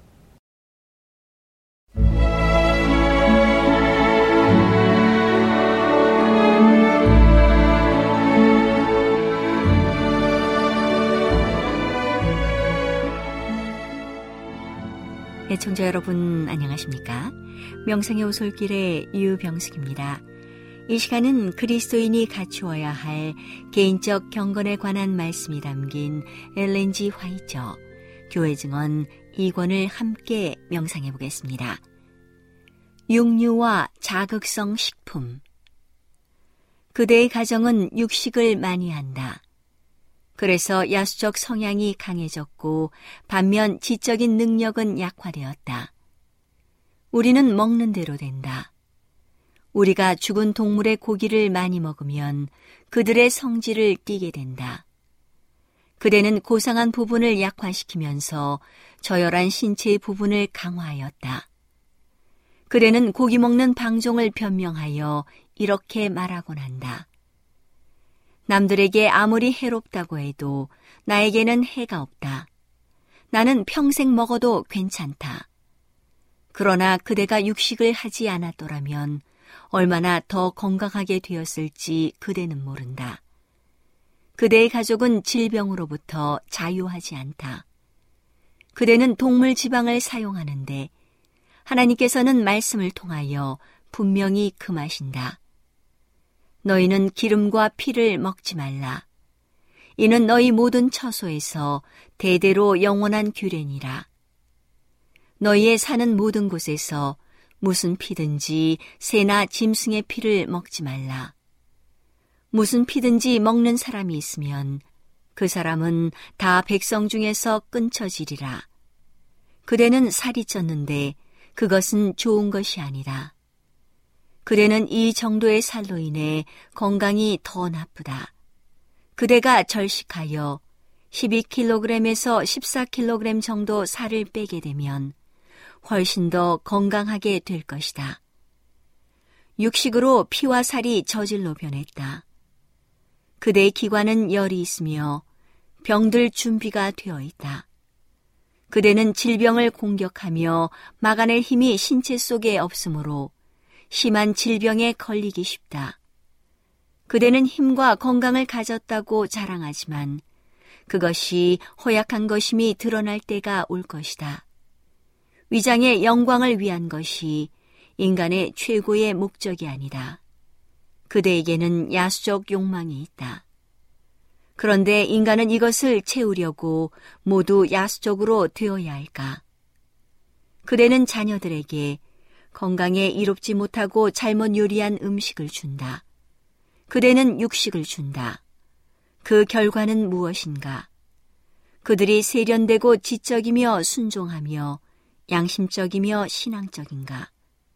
애청자 여러분 안녕하십니까? 명상의 오솔길의 유병숙입니다. 이 시간은 그리스도인이 갖추어야 할 개인적 경건에 관한 말씀이 담긴 엘렌 지 화이처 교회 증언 이 권을 함께 명상해 보겠습니다. 육류와 자극성 식품. 그대의 가정은 육식을 많이 한다. 그래서 야수적 성향이 강해졌고 반면 지적인 능력은 약화되었다. 우리는 먹는 대로 된다. 우리가 죽은 동물의 고기를 많이 먹으면 그들의 성질을 띠게 된다. 그대는 고상한 부분을 약화시키면서 저열한 신체의 부분을 강화하였다. 그대는 고기 먹는 방종을 변명하여 이렇게 말하곤 한다. 남들에게 아무리 해롭다고 해도 나에게는 해가 없다. 나는 평생 먹어도 괜찮다. 그러나 그대가 육식을 하지 않았더라면 얼마나 더 건강하게 되었을지 그대는 모른다. 그대의 가족은 질병으로부터 자유하지 않다. 그대는 동물 지방을 사용하는데 하나님께서는 말씀을 통하여 분명히 금하신다. 너희는 기름과 피를 먹지 말라. 이는 너희 모든 처소에서 대대로 영원한 규례니라. 너희의 사는 모든 곳에서 무슨 피든지 새나 짐승의 피를 먹지 말라. 무슨 피든지 먹는 사람이 있으면 그 사람은 다 백성 중에서 끊쳐지리라. 그대는 살이 쪘는데 그것은 좋은 것이 아니라. 그대는 이 정도의 살로 인해 건강이 더 나쁘다. 그대가 절식하여 십이 킬로그램에서 십사 킬로그램 정도 살을 빼게 되면 훨씬 더 건강하게 될 것이다. 육식으로 피와 살이 저질로 변했다. 그대의 기관은 열이 있으며 병들 준비가 되어 있다. 그대는 질병을 공격하며 막아낼 힘이 신체 속에 없으므로 심한 질병에 걸리기 쉽다. 그대는 힘과 건강을 가졌다고 자랑하지만 그것이 허약한 것임이 드러날 때가 올 것이다. 위장의 영광을 위한 것이 인간의 최고의 목적이 아니다. 그대에게는 야수적 욕망이 있다. 그런데 인간은 이것을 채우려고 모두 야수적으로 되어야 할까? 그대는 자녀들에게 건강에 이롭지 못하고 잘못 요리한 음식을 준다. 그대는 육식을 준다. 그 결과는 무엇인가? 그들이 세련되고 지적이며 순종하며 양심적이며 신앙적인가?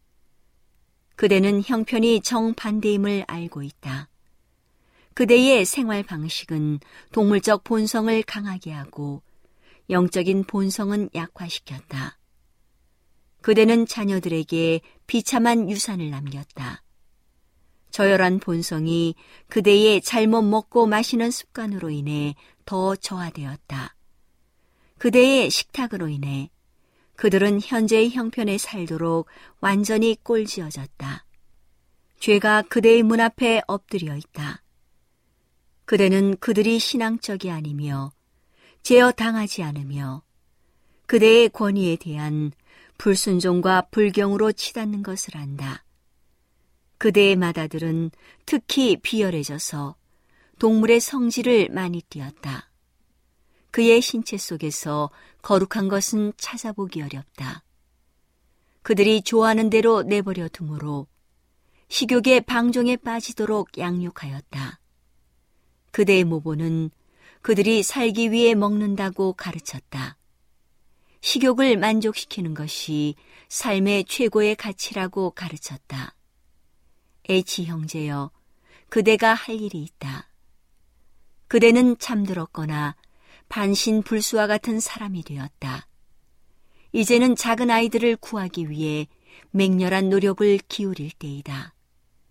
그대는 형편이 정반대임을 알고 있다. 그대의 생활 방식은 동물적 본성을 강하게 하고 영적인 본성은 약화시켰다. 그대는 자녀들에게 비참한 유산을 남겼다. 저열한 본성이 그대의 잘못 먹고 마시는 습관으로 인해 더 저하되었다. 그대의 식탁으로 인해 그들은 현재의 형편에 살도록 완전히 꼴지어졌다. 죄가 그대의 문 앞에 엎드려 있다. 그대는 그들이 신앙적이 아니며 제어 당하지 않으며 그대의 권위에 대한 불순종과 불경으로 치닫는 것을 안다. 그대의 맏아들은 특히 비열해져서 동물의 성질을 많이 띠었다. 그의 신체 속에서 거룩한 것은 찾아보기 어렵다. 그들이 좋아하는 대로 내버려 두므로 식욕의 방종에 빠지도록 양육하였다. 그대의 모보는 그들이 살기 위해 먹는다고 가르쳤다. 식욕을 만족시키는 것이 삶의 최고의 가치라고 가르쳤다. H 형제여, 그대가 할 일이 있다. 그대는 잠들었거나 반신불수와 같은 사람이 되었다. 이제는 작은 아이들을 구하기 위해 맹렬한 노력을 기울일 때이다.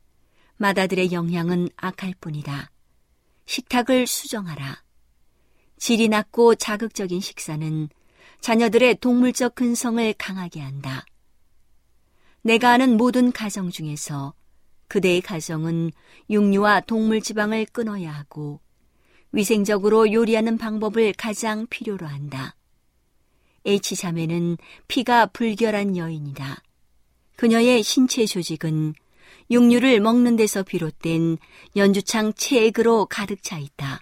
마다들의 영양은 악할 뿐이다. 식탁을 수정하라. 질이 낮고 자극적인 식사는 자녀들의 동물적 근성을 강하게 한다. 내가 아는 모든 가정 중에서 그대의 가정은 육류와 동물 지방을 끊어야 하고 위생적으로 요리하는 방법을 가장 필요로 한다. H 자매는 피가 불결한 여인이다. 그녀의 신체 조직은 육류를 먹는 데서 비롯된 연주창 체액으로 가득 차 있다.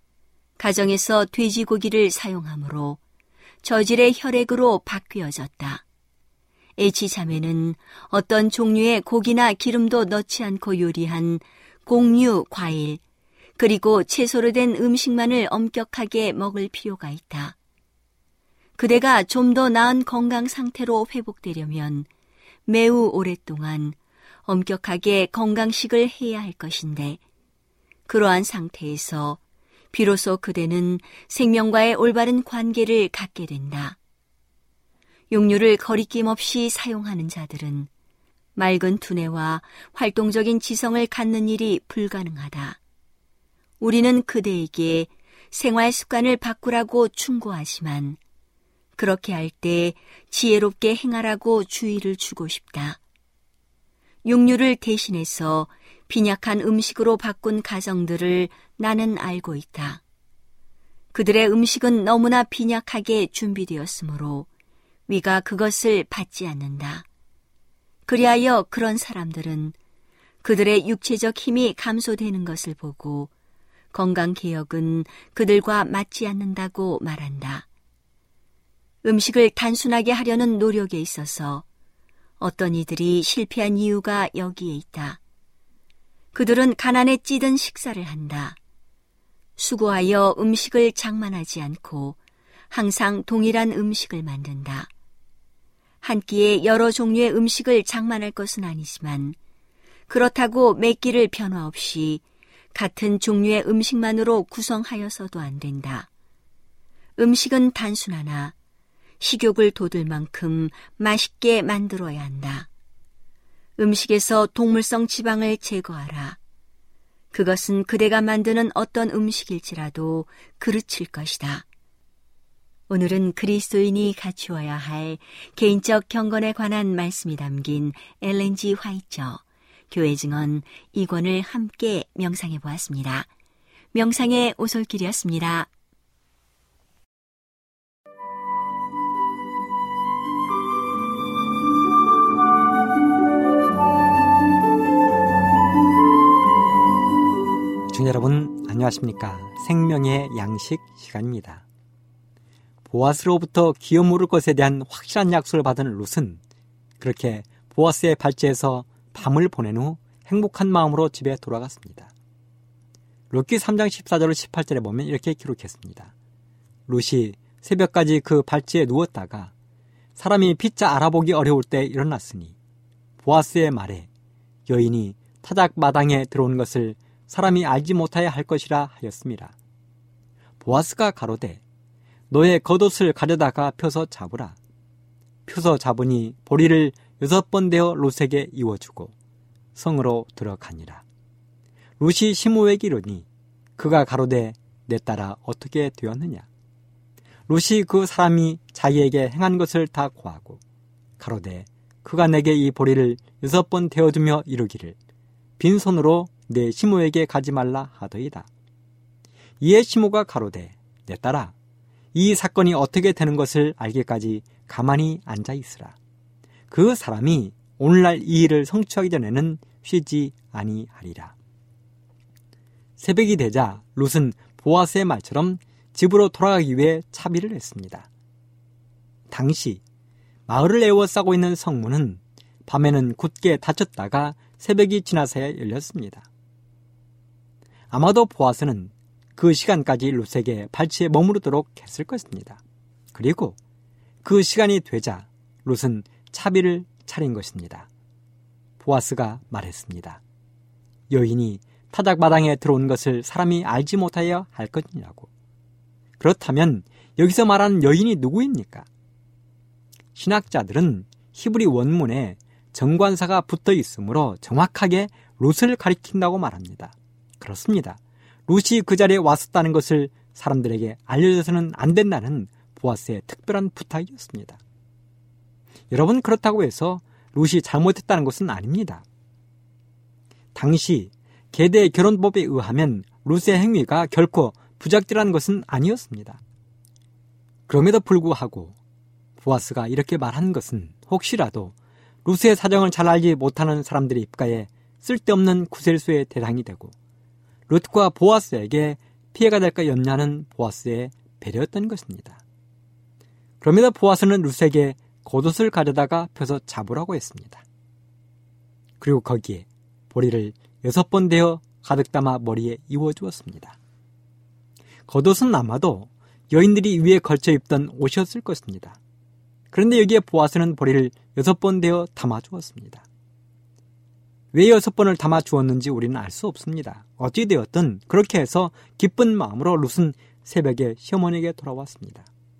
가정에서 돼지고기를 사용하므로 저질의 혈액으로 바뀌어졌다. H 자매는 어떤 종류의 고기나 기름도 넣지 않고 요리한 곡류, 과일, 그리고 채소로 된 음식만을 엄격하게 먹을 필요가 있다. 그대가 좀 더 나은 건강 상태로 회복되려면 매우 오랫동안 엄격하게 건강식을 해야 할 것인데, 그러한 상태에서 비로소 그대는 생명과의 올바른 관계를 갖게 된다. 육류를 거리낌 없이 사용하는 자들은 맑은 두뇌와 활동적인 지성을 갖는 일이 불가능하다. 우리는 그대에게 생활 습관을 바꾸라고 충고하지만 그렇게 할 때 지혜롭게 행하라고 주의를 주고 싶다. 육류를 대신해서 빈약한 음식으로 바꾼 가정들을 나는 알고 있다. 그들의 음식은 너무나 빈약하게 준비되었으므로 위가 그것을 받지 않는다. 그리하여 그런 사람들은 그들의 육체적 힘이 감소되는 것을 보고 건강개혁은 그들과 맞지 않는다고 말한다. 음식을 단순하게 하려는 노력에 있어서 어떤 이들이 실패한 이유가 여기에 있다. 그들은 가난에 찌든 식사를 한다. 수고하여 음식을 장만하지 않고 항상 동일한 음식을 만든다. 한 끼에 여러 종류의 음식을 장만할 것은 아니지만 그렇다고 매 끼를 변화 없이 같은 종류의 음식만으로 구성하여서도 안 된다. 음식은 단순하나 식욕을 돋을 만큼 맛있게 만들어야 한다. 음식에서 동물성 지방을 제거하라. 그것은 그대가 만드는 어떤 음식일지라도 그르칠 것이다. 오늘은 그리스도인이 갖추어야 할 개인적 경건에 관한 말씀이 담긴 엘렌 지 화이처 교회 증언 이 권을 함께 명상해 보았습니다. 명상의 오솔길이었습니다. 시청자 여러분 안녕하십니까? 생명의 양식 시간입니다. 보아스로부터 기어 물을 것에 대한 확실한 약속을 받은 룻은 그렇게 보아스의 발제에서 밤을 보낸 후 행복한 마음으로 집에 돌아갔습니다. 룻기 삼 장 십사 절 십팔 절에 보면 이렇게 기록했습니다. 룻이 새벽까지 그 발제에 누웠다가 사람이 피차 알아보기 어려울 때 일어났으니 보아스의 말에 여인이 타작 마당에 들어온 것을 사람이 알지 못하여 할 것이라 하였습니다. 보아스가 가로되 너의 겉옷을 가려다가 펴서 잡으라. 펴서 잡으니 보리를 여섯 번 되어 룻에게 이워주고 성으로 들어가니라. 룻이 시므에게 이르니 그가 가로되 내 딸아 어떻게 되었느냐. 룻이 그 사람이 자기에게 행한 것을 다 고하고 가로되 그가 내게 이 보리를 여섯 번 되어주며 이르기를 빈손으로 내 시므에게 가지 말라 하더이다. 이에 시므가 가로되 내 딸아 이 사건이 어떻게 되는 것을 알기까지 가만히 앉아 있으라. 그 사람이 오늘날 이 일을 성취하기 전에는 쉬지 아니하리라. 새벽이 되자 룻은 보아스의 말처럼 집으로 돌아가기 위해 차비를 했습니다. 당시 마을을 에워싸고 있는 성문은 밤에는 굳게 닫혔다가 새벽이 지나서야 열렸습니다. 아마도 보아스는 그 시간까지 룻에게 발치에 머무르도록 했을 것입니다. 그리고 그 시간이 되자 룻은 차비를 차린 것입니다. 보아스가 말했습니다. 여인이 타작마당에 들어온 것을 사람이 알지 못하여 할 것이냐고. 그렇다면 여기서 말하는 여인이 누구입니까? 신학자들은 히브리 원문에 정관사가 붙어 있으므로 정확하게 룻을 가리킨다고 말합니다. 그렇습니다. 룻이 그 자리에 왔었다는 것을 사람들에게 알려져서는 안 된다는 보아스의 특별한 부탁이었습니다. 여러분, 그렇다고 해서 룻이 잘못했다는 것은 아닙니다. 당시 계대 결혼법에 의하면 룻의 행위가 결코 부작질한 것은 아니었습니다. 그럼에도 불구하고 보아스가 이렇게 말한 것은 혹시라도 룻의 사정을 잘 알지 못하는 사람들의 입가에 쓸데없는 구설수의 대상이 되고 룻과 보아스에게 피해가 될까 염려하는 보아스의 배려였던 것입니다. 그럼에도 보아스는 룻에게 겉옷을 가져다가 펴서 잡으라고 했습니다. 그리고 거기에 보리를 여섯 번 대어 가득 담아 머리에 입어주었습니다. 겉옷은 아마도 여인들이 위에 걸쳐 입던 옷이었을 것입니다. 그런데 여기에 보아스는 보리를 여섯 번 대어 담아주었습니다. 왜 여섯 번을 담아주었는지 우리는 알 수 없습니다. 어찌되었든 그렇게 해서 기쁜 마음으로 룻은 새벽에 시어머니에게 돌아왔습니다.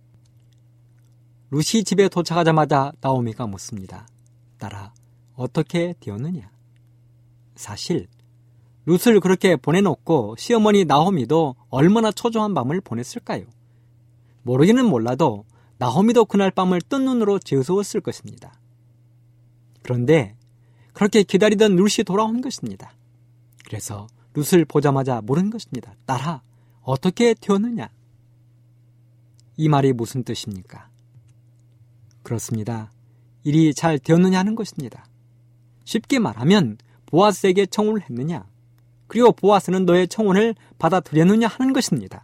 룻이 집에 도착하자마자 나오미가 묻습니다. 딸아, 어떻게 되었느냐? 사실 룻을 그렇게 보내놓고 시어머니 나오미도 얼마나 초조한 밤을 보냈을까요? 모르기는 몰라도 나오미도 그날 밤을 뜬 눈으로 지새웠을 것입니다. 그런데 그렇게 기다리던 룻이 돌아온 것입니다. 그래서 룻을 보자마자 물은 것입니다. 딸아, 어떻게 되었느냐? 이 말이 무슨 뜻입니까? 그렇습니다. 일이 잘 되었느냐 하는 것입니다. 쉽게 말하면 보아스에게 청혼을 했느냐, 그리고 보아스는 너의 청혼을 받아들였느냐 하는 것입니다.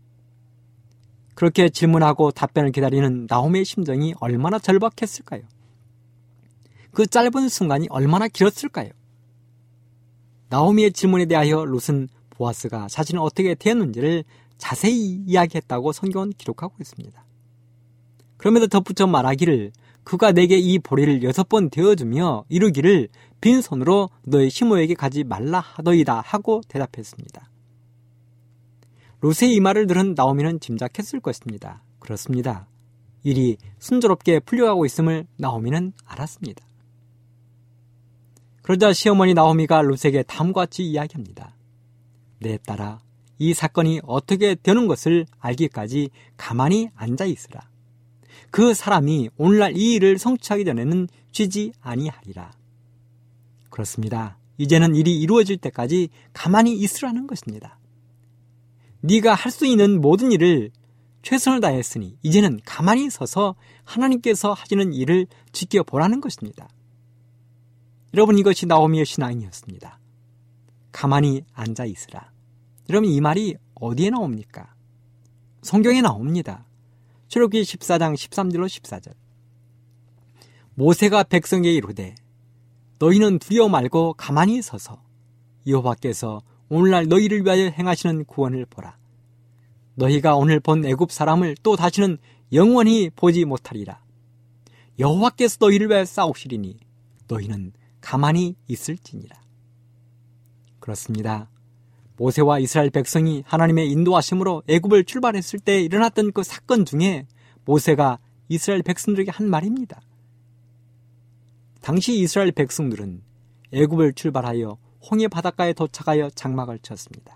그렇게 질문하고 답변을 기다리는 나오미의 심정이 얼마나 절박했을까요? 그 짧은 순간이 얼마나 길었을까요? 나오미의 질문에 대하여 룻은 보아스가 자신은 어떻게 되었는지를 자세히 이야기했다고 성경은 기록하고 있습니다. 그럼에도 덧붙여 말하기를 그가 내게 이 보리를 여섯 번 되어주며 이루기를 빈손으로 너의 시모에게 가지 말라 하더이다 하고 대답했습니다. 룻의 이 말을 들은 나오미는 짐작했을 것입니다. 그렇습니다. 일이 순조롭게 풀려가고 있음을 나오미는 알았습니다. 그러자 시어머니 나오미가 룻에게 다음과 같이 이야기합니다. 내 딸아, 이 사건이 어떻게 되는 것을 알기까지 가만히 앉아있으라. 그 사람이 오늘날 이 일을 성취하기 전에는 쉬지 아니하리라. 그렇습니다. 이제는 일이 이루어질 때까지 가만히 있으라는 것입니다. 네가 할 수 있는 모든 일을 최선을 다했으니 이제는 가만히 서서 하나님께서 하시는 일을 지켜보라는 것입니다. 여러분, 이것이 나오미의 신앙이었습니다. 가만히 앉아 있으라. 여러분, 이 말이 어디에 나옵니까? 성경에 나옵니다. 출애굽기 십사 장 십삼 절로 십사 절. 모세가 백성에게 이르되 너희는 두려워 말고 가만히 서서 여호와께서 오늘날 너희를 위하여 행하시는 구원을 보라. 너희가 오늘 본 애굽 사람을 또 다시는 영원히 보지 못하리라. 여호와께서 너희를 위하여 싸우시리니 너희는 가만히 있을지니라. 그렇습니다. 모세와 이스라엘 백성이 하나님의 인도하심으로 애굽을 출발했을 때 일어났던 그 사건 중에 모세가 이스라엘 백성들에게 한 말입니다. 당시 이스라엘 백성들은 애굽을 출발하여 홍해 바닷가에 도착하여 장막을 쳤습니다.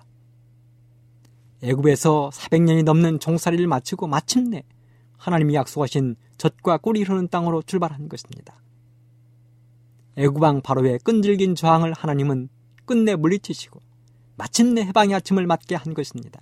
애굽에서 사백 년이 넘는 종살이를 마치고 마침내 하나님이 약속하신 젖과 꿀이 흐르는 땅으로 출발한 것입니다. 애굽왕 바로의 끈질긴 저항을 하나님은 끝내 물리치시고 마침내 해방의 아침을 맞게 한 것입니다.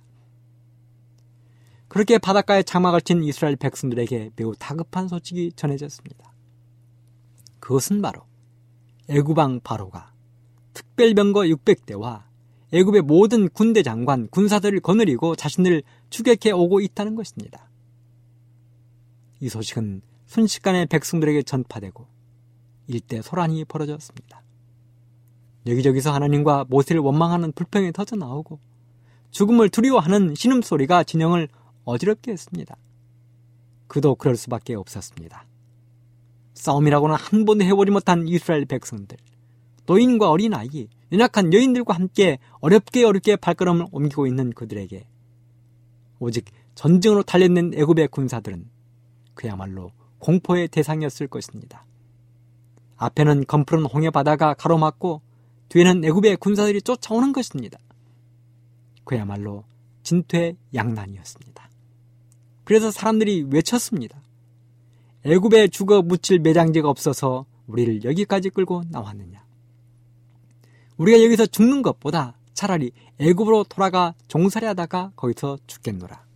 그렇게 바닷가에 장막을 친 이스라엘 백성들에게 매우 다급한 소식이 전해졌습니다. 그것은 바로 애굽왕 바로가 특별병거 육백 대와 애굽의 모든 군대 장관, 군사들을 거느리고 자신을 추격해 오고 있다는 것입니다. 이 소식은 순식간에 백성들에게 전파되고 일대 소란이 벌어졌습니다. 여기저기서 하나님과 모세를 원망하는 불평이 터져나오고 죽음을 두려워하는 신음소리가 진영을 어지럽게 했습니다. 그도 그럴 수밖에 없었습니다. 싸움이라고는 한 번도 해보지 못한 이스라엘 백성들, 노인과 어린아이, 연약한 여인들과 함께 어렵게 어렵게 발걸음을 옮기고 있는 그들에게 오직 전쟁으로 달려있는 애굽의 군사들은 그야말로 공포의 대상이었을 것입니다. 앞에는 검푸른 홍해 바다가 가로막고 뒤에는 애굽의 군사들이 쫓아오는 것입니다. 그야말로 진퇴양난이었습니다. 그래서 사람들이 외쳤습니다. 애굽에 죽어 묻힐 매장지가 없어서 우리를 여기까지 끌고 나왔느냐. 우리가 여기서 죽는 것보다 차라리 애굽으로 돌아가 종살이 하다가 거기서 죽겠노라.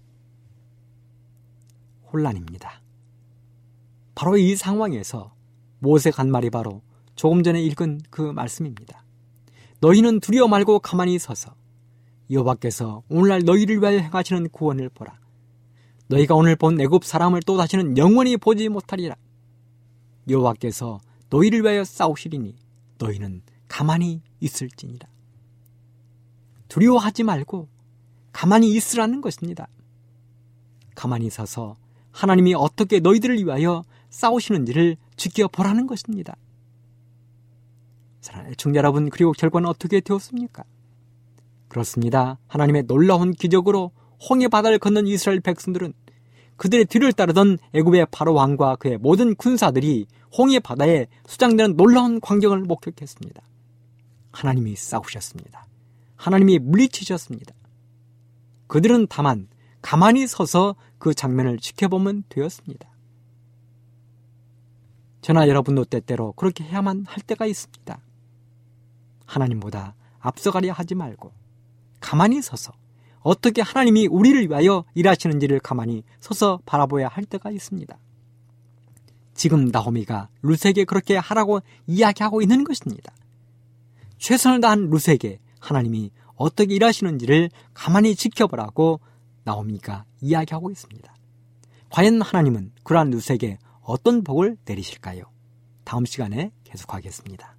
혼란입니다. 바로 이 상황에서 모세가 한 말이 바로 조금 전에 읽은 그 말씀입니다. 너희는 두려워 말고 가만히 서서 여호와께서 오늘날 너희를 위하여 행하시는 구원을 보라. 너희가 오늘 본 애굽 사람을 또 다시는 영원히 보지 못하리라. 여호와께서 너희를 위하여 싸우시리니 너희는 가만히 있을지니라. 두려워하지 말고 가만히 있으라는 것입니다. 가만히 서서 하나님이 어떻게 너희들을 위하여 싸우시는지를 지켜보라는 것입니다. 사랑하는 애청자 여러분, 그리고 결과는 어떻게 되었습니까? 그렇습니다. 하나님의 놀라운 기적으로 홍해 바다를 건넌 이스라엘 백성들은 그들의 뒤를 따르던 애굽의 바로 왕과 그의 모든 군사들이 홍해 바다에 수장되는 놀라운 광경을 목격했습니다. 하나님이 싸우셨습니다. 하나님이 물리치셨습니다. 그들은 다만 가만히 서서 그 장면을 지켜보면 되었습니다. 저나 여러분도 때때로 그렇게 해야만 할 때가 있습니다. 하나님보다 앞서가려 하지 말고 가만히 서서 어떻게 하나님이 우리를 위하여 일하시는지를 가만히 서서 바라보아야 할 때가 있습니다. 지금 나오미가 룻에게 그렇게 하라고 이야기하고 있는 것입니다. 최선을 다한 룻에게 하나님이 어떻게 일하시는지를 가만히 지켜보라고 나오미가 이야기하고 있습니다. 과연 하나님은 그러한 룻에게 어떤 복을 내리실까요? 다음 시간에 계속하겠습니다.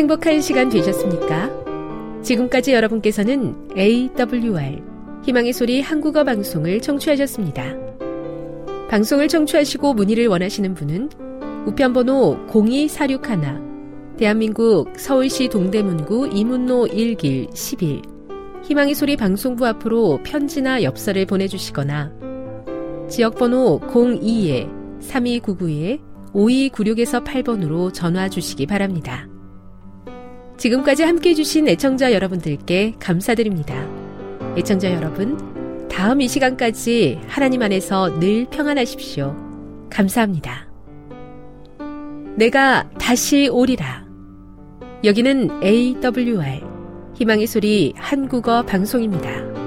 행복한 시간 되셨습니까? 지금까지 여러분께서는 에이더블유알 희망의 소리 한국어 방송을 청취하셨습니다. 방송을 청취하시고 문의를 원하시는 분은 우편번호 공이사육일 대한민국 서울시 동대문구 이문로 일 길 십일 희망의 소리 방송부 앞으로 편지나 엽서를 보내주시거나 지역번호 공이 삼이구구 오이구육에서 팔 번으로 전화 주시기 바랍니다. 지금까지 함께해 주신 애청자 여러분들께 감사드립니다. 애청자 여러분, 다음 이 시간까지 하나님 안에서 늘 평안하십시오. 감사합니다. 내가 다시 오리라. 여기는 에이더블유알 희망의 소리 한국어 방송입니다.